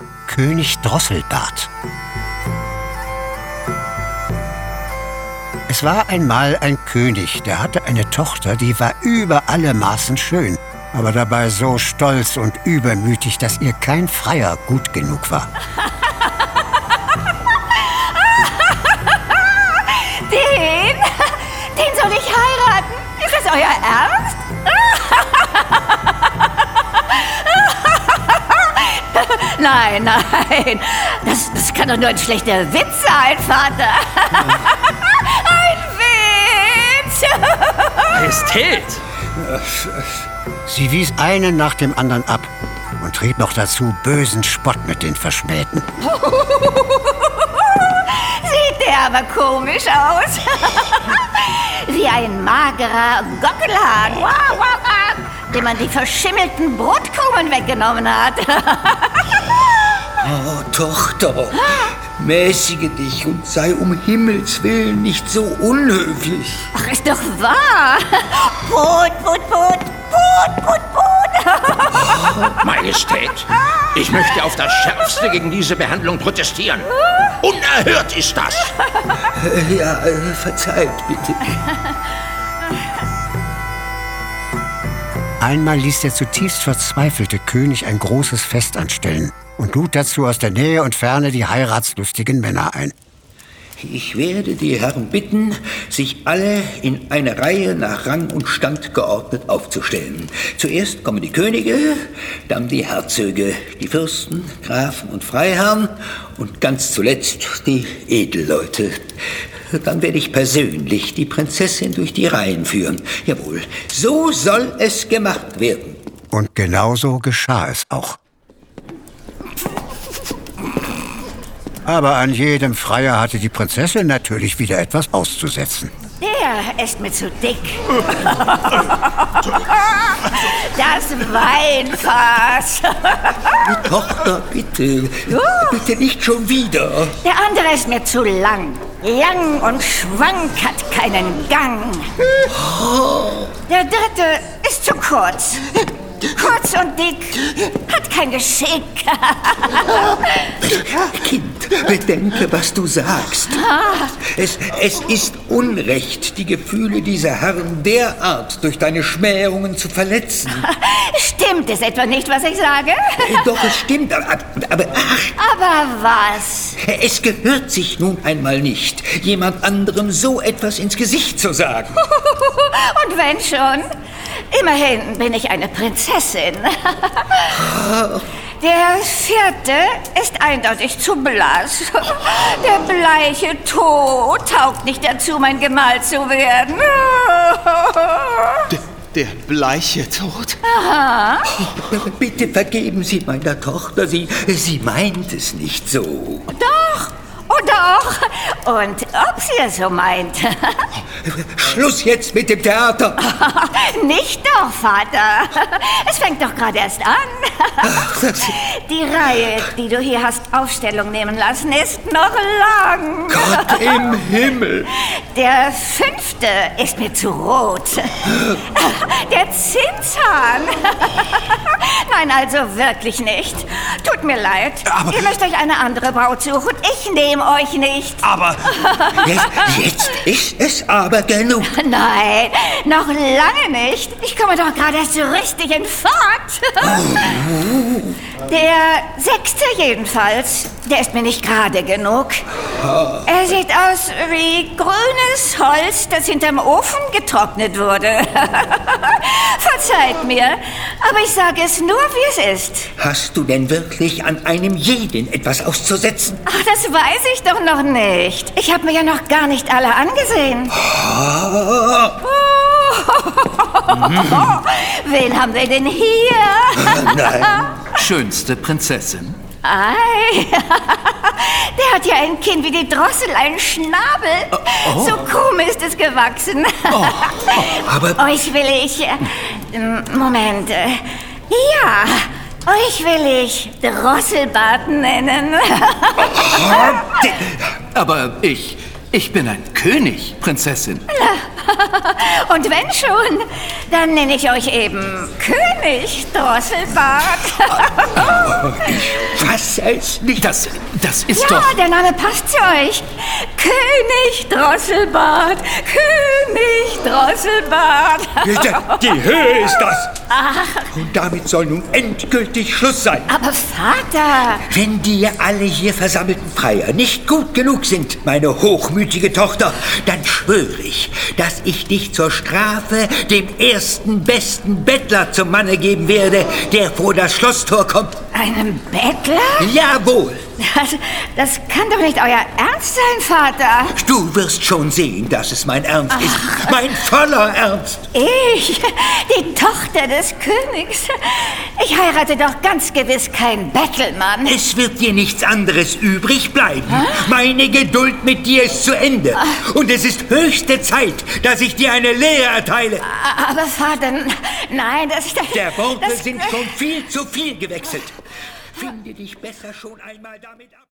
König Drosselbart. Es war einmal ein König, der hatte eine Tochter, die war über alle Maßen schön, aber dabei so stolz und übermütig, dass ihr kein Freier gut genug war. Den soll ich heiraten? Ist das euer Ernst? Nein, das kann doch nur ein schlechter Witz sein, Vater. Ein Witz! Majestät! Sie wies einen nach dem anderen ab und trieb noch dazu bösen Spott mit den Verschmähten. Sieht der aber komisch aus. Wie ein magerer Gockelhahn, dem man die verschimmelten Brotkrumen weggenommen hat. Oh, Tochter, mäßige dich und sei um Himmels Willen nicht so unhöflich. Ach, ist doch wahr. Put. Majestät, ich möchte auf das Schärfste gegen diese Behandlung protestieren. Unerhört ist das. Ja, verzeiht bitte. Einmal ließ der zutiefst verzweifelte König ein großes Fest anstellen und lud dazu aus der Nähe und Ferne die heiratslustigen Männer ein. Ich werde die Herren bitten, sich alle in eine Reihe nach Rang und Stand geordnet aufzustellen. Zuerst kommen die Könige, dann die Herzöge, die Fürsten, Grafen und Freiherren und ganz zuletzt die Edelleute. Dann werde ich persönlich die Prinzessin durch die Reihen führen. Jawohl, so soll es gemacht werden. Und genauso geschah es auch. Aber an jedem Freier hatte die Prinzessin natürlich wieder etwas auszusetzen. Der ist mir zu dick. Das Weinfass. Tochter, bitte. Bitte nicht schon wieder. Der andere ist mir zu lang. Lang und schwank, hat keinen Gang. Der dritte ist zu kurz. Kurz und dick, hat kein Geschick. Kind, bedenke, was du sagst. Es ist Unrecht, die Gefühle dieser Herren derart durch deine Schmähungen zu verletzen. Stimmt es etwa nicht, was ich sage? Doch, es stimmt, aber Aber was? es gehört sich nun einmal nicht, jemand anderem so etwas ins Gesicht zu sagen. Und wenn schon? Immerhin bin ich eine Prinzessin. Der vierte ist eindeutig zu blass. Der bleiche Tod taugt nicht dazu, mein Gemahl zu werden. Der bleiche Tod? Aha. Bitte vergeben Sie meiner Tochter, sie meint es nicht so. Doch. Oh doch. Und ob sie es so meint. Schluss jetzt mit dem Theater. Nicht doch, Vater. Es fängt doch gerade erst an. Die Reihe, die du hier hast Aufstellung nehmen lassen, ist noch lang. Gott im Himmel. Der fünfte ist mir zu rot. Der Zinshahn. Nein, also wirklich nicht. Tut mir leid. Aber ihr müsst euch eine andere Braut suchen. Ich nehme euch nicht. Aber Jetzt ist es aber genug. Nein, noch lange nicht. Ich komme doch gerade erst so richtig in Fahrt. Der sechste jedenfalls, der ist mir nicht gerade genug. Er sieht aus wie grünes Holz, das hinterm Ofen getrocknet wurde. Verzeiht mir, aber ich sage es nur, wie es ist. Hast du denn wirklich an einem jeden etwas auszusetzen? Ach, das weiß ich doch noch nicht. Ich habe mir ja noch gar nicht alle angesehen. Wen haben wir denn hier? Nein. schönste Prinzessin. Ei, der hat ja ein Kinn wie die Drossel, einen Schnabel. So krumm ist es gewachsen. Aber Euch will ich... Moment. Ja, euch will ich Drosselbart nennen. Aber ich bin ein König, Prinzessin. Und wenn schon, dann nenne ich euch eben König Drosselbart. ich fasse es nicht. Das ist Ja, doch... der Name passt zu euch. König Drosselbart. König Drosselbart. Die Höhe ist das. Und damit soll nun endgültig Schluss sein. Aber Vater... Wenn die alle hier versammelten Freier nicht gut genug sind, meine hochmütige Tochter, dann schwöre ich, dass ich dich zur Strafe dem ersten besten Bettler zum Manne geben werde, der vor das Schlosstor kommt. Einem Bettler? Jawohl. Das kann doch nicht euer Ernst sein, Vater. Du wirst schon sehen, dass es mein Ernst ist. Mein voller Ernst. Ich, die Tochter des Königs. Ich heirate doch ganz gewiss keinen Bettelmann. Es wird dir nichts anderes übrig bleiben. Meine Geduld mit dir ist zu Ende. Und es ist höchste Zeit, dass ich dir eine Lehre erteile. Aber Vater, nein, Der Worte sind schon viel zu viel gewechselt. Finde dich besser schon einmal damit ab.